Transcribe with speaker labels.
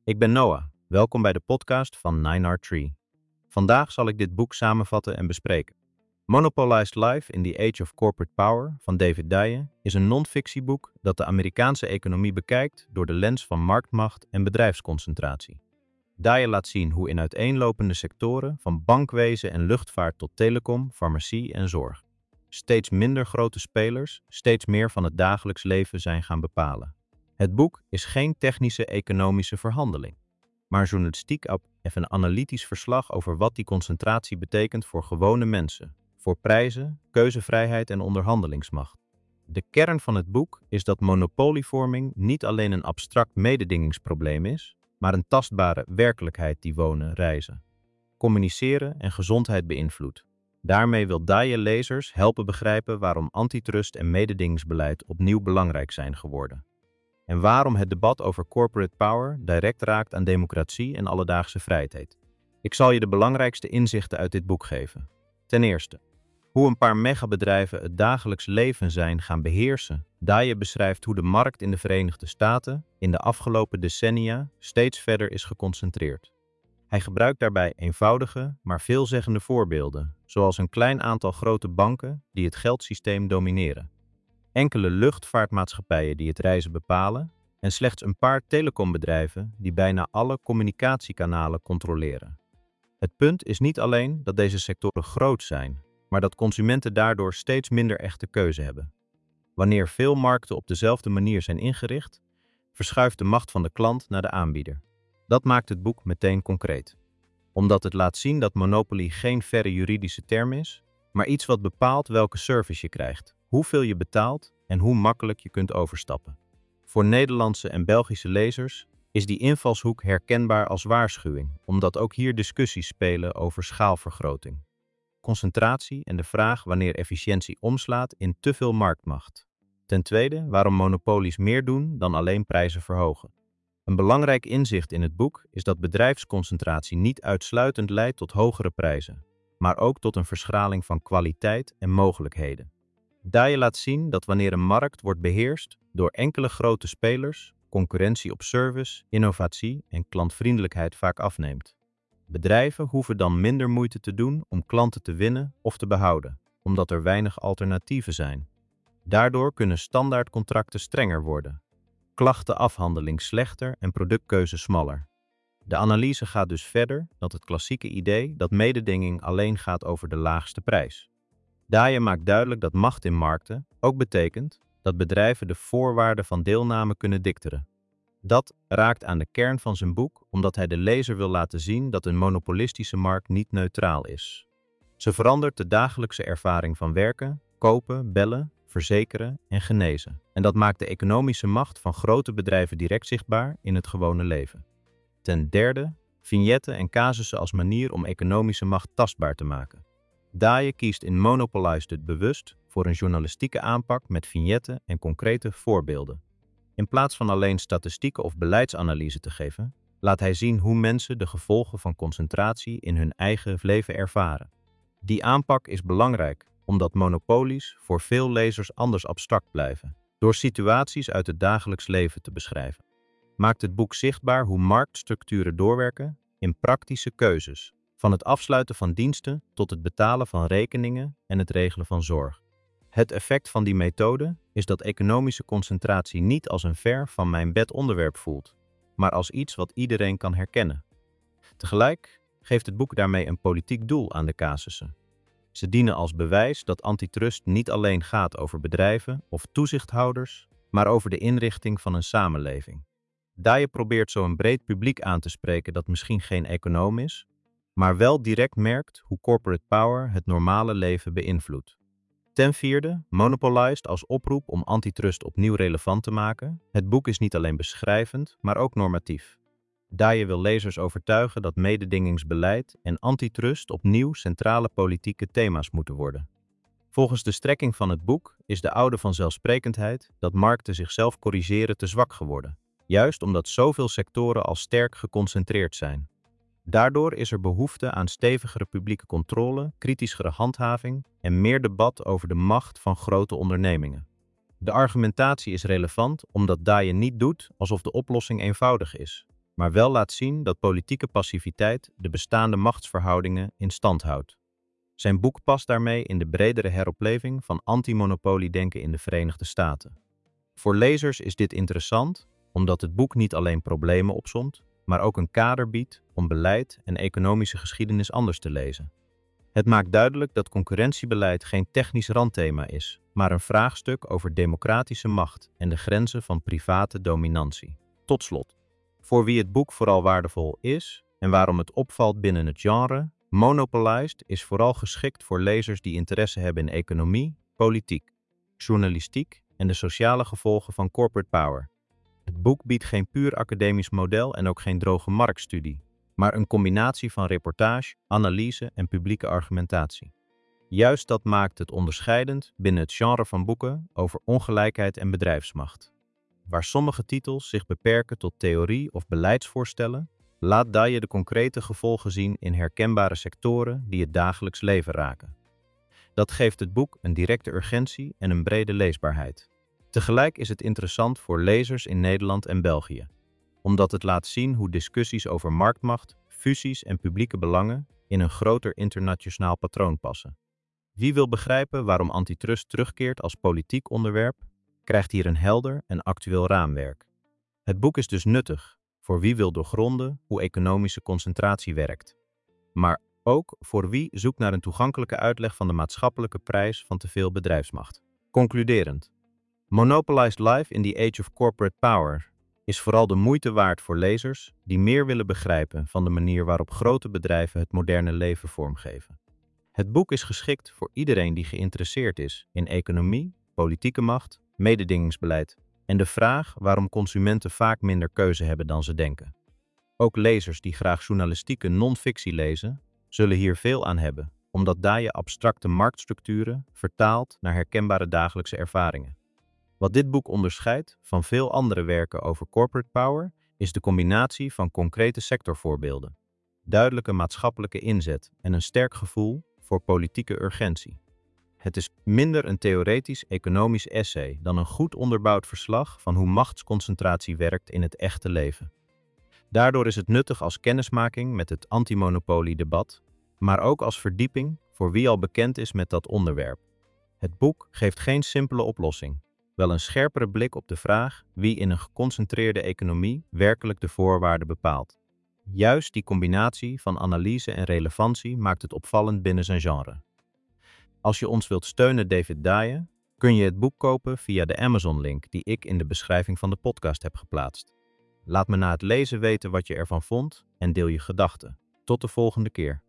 Speaker 1: Ik ben Noah. Welkom bij de podcast van 9R3. Vandaag zal ik dit boek samenvatten en bespreken. Monopolized Life in the Age of Corporate Power van David Dye is een non-fictieboek dat de Amerikaanse economie bekijkt door de lens van marktmacht en bedrijfsconcentratie. Dye laat zien hoe in uiteenlopende sectoren, van bankwezen en luchtvaart tot telecom, farmacie en zorg, steeds minder grote spelers steeds meer van het dagelijks leven zijn gaan bepalen. Het boek is geen technische economische verhandeling, maar journalistiek en een analytisch verslag over wat die concentratie betekent voor gewone mensen, voor prijzen, keuzevrijheid en onderhandelingsmacht. De kern van het boek is dat monopolievorming niet alleen een abstract mededingingsprobleem is, maar een tastbare werkelijkheid die wonen, reizen, communiceren en gezondheid beïnvloedt. Daarmee wil Dye lezers helpen begrijpen waarom antitrust en mededingingsbeleid opnieuw belangrijk zijn geworden. En waarom het debat over corporate power direct raakt aan democratie en alledaagse vrijheid. Ik zal je de belangrijkste inzichten uit dit boek geven. Ten eerste, hoe een paar megabedrijven het dagelijks leven zijn gaan beheersen. Dye beschrijft hoe de markt in de Verenigde Staten in de afgelopen decennia steeds verder is geconcentreerd. Hij gebruikt daarbij eenvoudige, maar veelzeggende voorbeelden, zoals een klein aantal grote banken die het geldsysteem domineren, enkele luchtvaartmaatschappijen die het reizen bepalen en slechts een paar telecombedrijven die bijna alle communicatiekanalen controleren. Het punt is niet alleen dat deze sectoren groot zijn, maar dat consumenten daardoor steeds minder echte keuze hebben. Wanneer veel markten op dezelfde manier zijn ingericht, verschuift de macht van de klant naar de aanbieder. Dat maakt het boek meteen concreet, omdat het laat zien dat monopolie geen verre juridische term is, maar iets wat bepaalt welke service je krijgt, hoeveel je betaalt en hoe makkelijk je kunt overstappen. Voor Nederlandse en Belgische lezers is die invalshoek herkenbaar als waarschuwing, omdat ook hier discussies spelen over schaalvergroting, concentratie en de vraag wanneer efficiëntie omslaat in te veel marktmacht. Ten tweede, waarom monopolies meer doen dan alleen prijzen verhogen. Een belangrijk inzicht in het boek is dat bedrijfsconcentratie niet uitsluitend leidt tot hogere prijzen, maar ook tot een verschraling van kwaliteit en mogelijkheden. Dye laat zien dat wanneer een markt wordt beheerst door enkele grote spelers, concurrentie op service, innovatie en klantvriendelijkheid vaak afneemt. Bedrijven hoeven dan minder moeite te doen om klanten te winnen of te behouden, omdat er weinig alternatieven zijn. Daardoor kunnen standaardcontracten strenger worden, klachtenafhandeling slechter en productkeuze smaller. De analyse gaat dus verder dan het klassieke idee dat mededinging alleen gaat over de laagste prijs. Dye maakt duidelijk dat macht in markten ook betekent dat bedrijven de voorwaarden van deelname kunnen dicteren. Dat raakt aan de kern van zijn boek, omdat hij de lezer wil laten zien dat een monopolistische markt niet neutraal is. Ze verandert de dagelijkse ervaring van werken, kopen, bellen, verzekeren en genezen. En dat maakt de economische macht van grote bedrijven direct zichtbaar in het gewone leven. Ten derde, vignetten en casussen als manier om economische macht tastbaar te maken. Dye kiest in Monopolized het bewust voor een journalistieke aanpak met vignetten en concrete voorbeelden. In plaats van alleen statistieken of beleidsanalyse te geven, laat hij zien hoe mensen de gevolgen van concentratie in hun eigen leven ervaren. Die aanpak is belangrijk, omdat monopolies voor veel lezers anders abstract blijven, door situaties uit het dagelijks leven te beschrijven. Maakt het boek zichtbaar hoe marktstructuren doorwerken in praktische keuzes, van het afsluiten van diensten tot het betalen van rekeningen en het regelen van zorg. Het effect van die methode is dat economische concentratie niet als een ver van mijn bed onderwerp voelt, maar als iets wat iedereen kan herkennen. Tegelijk geeft het boek daarmee een politiek doel aan de casussen. Ze dienen als bewijs dat antitrust niet alleen gaat over bedrijven of toezichthouders, maar over de inrichting van een samenleving. Dye probeert zo een breed publiek aan te spreken dat misschien geen econoom is, maar wel direct merkt hoe corporate power het normale leven beïnvloedt. Ten vierde, Monopolized als oproep om antitrust opnieuw relevant te maken. Het boek is niet alleen beschrijvend, maar ook normatief. Dye wil lezers overtuigen dat mededingingsbeleid en antitrust opnieuw centrale politieke thema's moeten worden. Volgens de strekking van het boek is de oude vanzelfsprekendheid dat markten zichzelf corrigeren te zwak geworden, juist omdat zoveel sectoren al sterk geconcentreerd zijn. Daardoor is er behoefte aan stevigere publieke controle, kritischere handhaving en meer debat over de macht van grote ondernemingen. De argumentatie is relevant omdat Dye niet doet alsof de oplossing eenvoudig is. maar wel laat zien dat politieke passiviteit de bestaande machtsverhoudingen in stand houdt. Zijn boek past daarmee in de bredere heropleving van antimonopoliedenken in de Verenigde Staten. Voor lezers is dit interessant, omdat het boek niet alleen problemen opsomt, maar ook een kader biedt om beleid en economische geschiedenis anders te lezen. Het maakt duidelijk dat concurrentiebeleid geen technisch randthema is, maar een vraagstuk over democratische macht en de grenzen van private dominantie. Tot slot, voor wie het boek vooral waardevol is en waarom het opvalt binnen het genre, Monopolized is vooral geschikt voor lezers die interesse hebben in economie, politiek, journalistiek en de sociale gevolgen van corporate power. Het boek biedt geen puur academisch model en ook geen droge marktstudie, maar een combinatie van reportage, analyse en publieke argumentatie. Juist dat maakt het onderscheidend binnen het genre van boeken over ongelijkheid en bedrijfsmacht. Waar sommige titels zich beperken tot theorie of beleidsvoorstellen, laat Daye de concrete gevolgen zien in herkenbare sectoren die het dagelijks leven raken. Dat geeft het boek een directe urgentie en een brede leesbaarheid. Tegelijk is het interessant voor lezers in Nederland en België, omdat het laat zien hoe discussies over marktmacht, fusies en publieke belangen in een groter internationaal patroon passen. Wie wil begrijpen waarom antitrust terugkeert als politiek onderwerp, krijgt hier een helder en actueel raamwerk. Het boek is dus nuttig voor wie wil doorgronden hoe economische concentratie werkt, maar ook voor wie zoekt naar een toegankelijke uitleg van de maatschappelijke prijs van te veel bedrijfsmacht. Concluderend, Monopolized Life in the Age of Corporate Power is vooral de moeite waard voor lezers die meer willen begrijpen van de manier waarop grote bedrijven het moderne leven vormgeven. Het boek is geschikt voor iedereen die geïnteresseerd is in economie, politieke macht, mededingingsbeleid en de vraag waarom consumenten vaak minder keuze hebben dan ze denken. Ook lezers die graag journalistieke non-fictie lezen, zullen hier veel aan hebben, omdat Daye abstracte marktstructuren vertaalt naar herkenbare dagelijkse ervaringen. Wat dit boek onderscheidt van veel andere werken over corporate power, is de combinatie van concrete sectorvoorbeelden, duidelijke maatschappelijke inzet en een sterk gevoel voor politieke urgentie. Het is minder een theoretisch economisch essay dan een goed onderbouwd verslag van hoe machtsconcentratie werkt in het echte leven. Daardoor is het nuttig als kennismaking met het antimonopoliedebat, maar ook als verdieping voor wie al bekend is met dat onderwerp. Het boek geeft geen simpele oplossing, wel een scherpere blik op de vraag wie in een geconcentreerde economie werkelijk de voorwaarden bepaalt. Juist die combinatie van analyse en relevantie maakt het opvallend binnen zijn genre. Als je ons wilt steunen, David Daye, kun je het boek kopen via de Amazon-link die ik in de beschrijving van de podcast heb geplaatst. Laat me na het lezen weten wat je ervan vond en deel je gedachten. Tot de volgende keer.